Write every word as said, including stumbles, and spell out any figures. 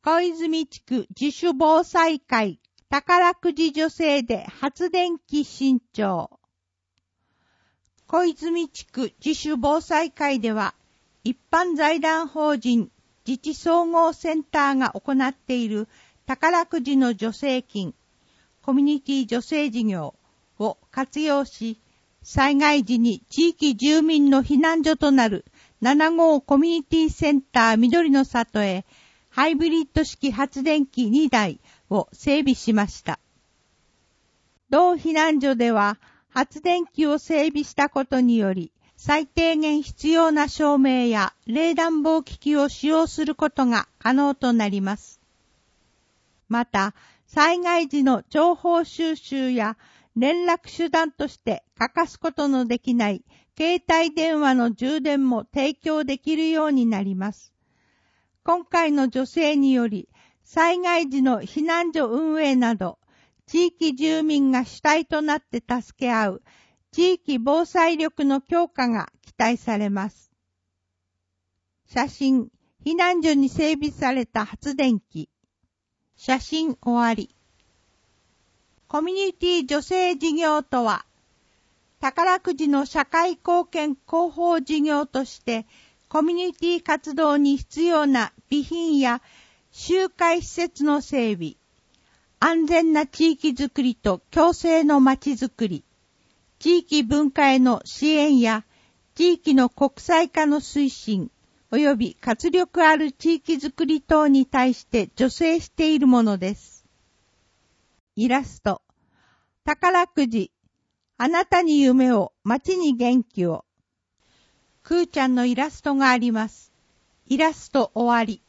小泉地区自主防災会宝くじ助成で発電機新調。小泉地区自主防災会では、一般財団法人自治総合センターが行っている宝くじの助成金、コミュニティ助成事業を活用し、災害時に地域住民の避難所となるなな号コミュニティセンター緑の里へハイブリッド式発電機にだいを整備しました。同避難所では発電機を整備したことにより、最低限必要な照明や冷暖房機器を使用することが可能となります。また、災害時の情報収集や連絡手段として欠かすことのできない携帯電話の充電も提供できるようになります。今回の助成により、災害時の避難所運営など、地域住民が主体となって助け合う地域防災力の強化が期待されます。写真、避難所に整備された発電機。写真終わり。コミュニティ助成事業とは、宝くじの社会貢献広報事業として、コミュニティ活動に必要な備品や集会施設の整備、安全な地域づくりと共生のまちづくり、地域文化への支援や地域の国際化の推進、及び活力ある地域づくり等に対して助成しているものです。イラスト。宝くじ。あなたに夢を、街に元気を。くーちゃんのイラストがあります。イラスト終わり。